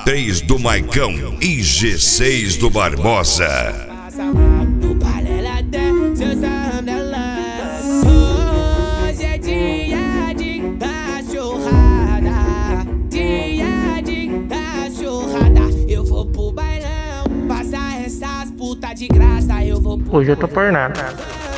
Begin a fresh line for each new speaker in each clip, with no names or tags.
A3 do Maicão e G6 do Barbosa.
No balela até seu sandelas. Hoje é dia de cachorrada. Dia de cachorrada. Eu vou pro bailão, passar essas putas de graça. Eu vou pro
Hoje eu tô por nada.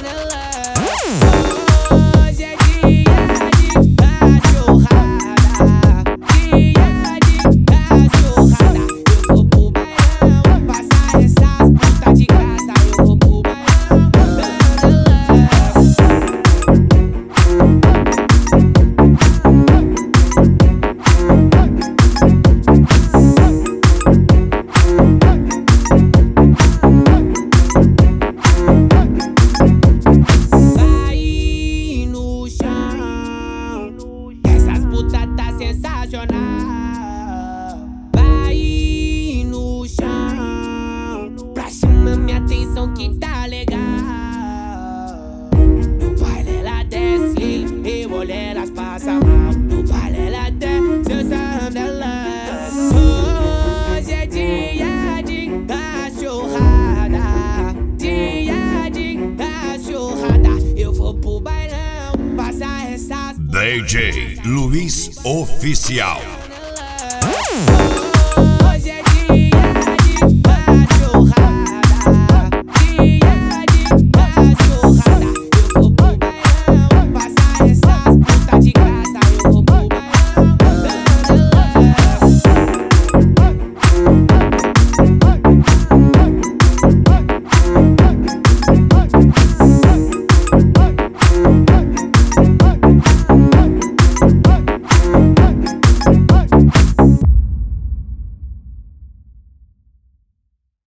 Hoje é dia de cachorrada. Dia de cachorrada. Eu vou pro bailão, passar essas putas de graça. Eu vou pro bailão, tá sensacional. Vai no chão, pra chamar minha atenção que tá legal. No baile ela desce, eu olho elas passam mal. No baile ela desce, seus sandelas. Hoje é dia de cachorrada. Dia de cachorrada. Eu vou pro bailão, passar essas
DJ Luiz Oficial.